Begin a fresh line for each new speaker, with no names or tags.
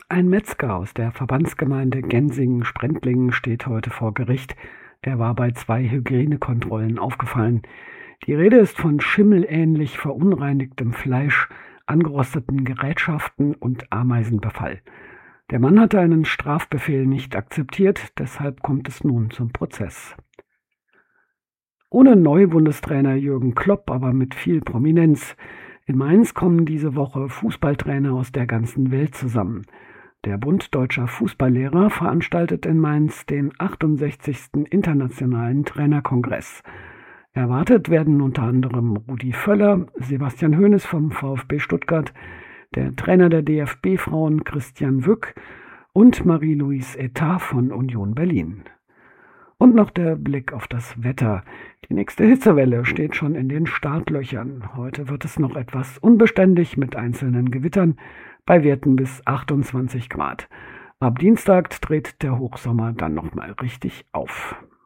Ein Metzger aus der Verbandsgemeinde Gensingen-Sprendlingen steht heute vor Gericht. Er war bei 2 Hygienekontrollen aufgefallen. Die Rede ist von schimmelähnlich verunreinigtem Fleisch, angerosteten Gerätschaften und Ameisenbefall. Der Mann hatte einen Strafbefehl nicht akzeptiert, deshalb kommt es nun zum Prozess. Ohne Neubundestrainer Jürgen Klopp, aber mit viel Prominenz. In Mainz kommen diese Woche Fußballtrainer aus der ganzen Welt zusammen. Der Bund Deutscher Fußballlehrer veranstaltet in Mainz den 68. Internationalen Trainerkongress. Erwartet werden unter anderem Rudi Völler, Sebastian Hoeneß vom VfB Stuttgart, der Trainer der DFB-Frauen Christian Wück und Marie-Louise Etah von Union Berlin. Und noch der Blick auf das Wetter. Die nächste Hitzewelle steht schon in den Startlöchern. Heute wird es noch etwas unbeständig mit einzelnen Gewittern bei Werten bis 28 Grad. Ab Dienstag dreht der Hochsommer dann nochmal richtig auf.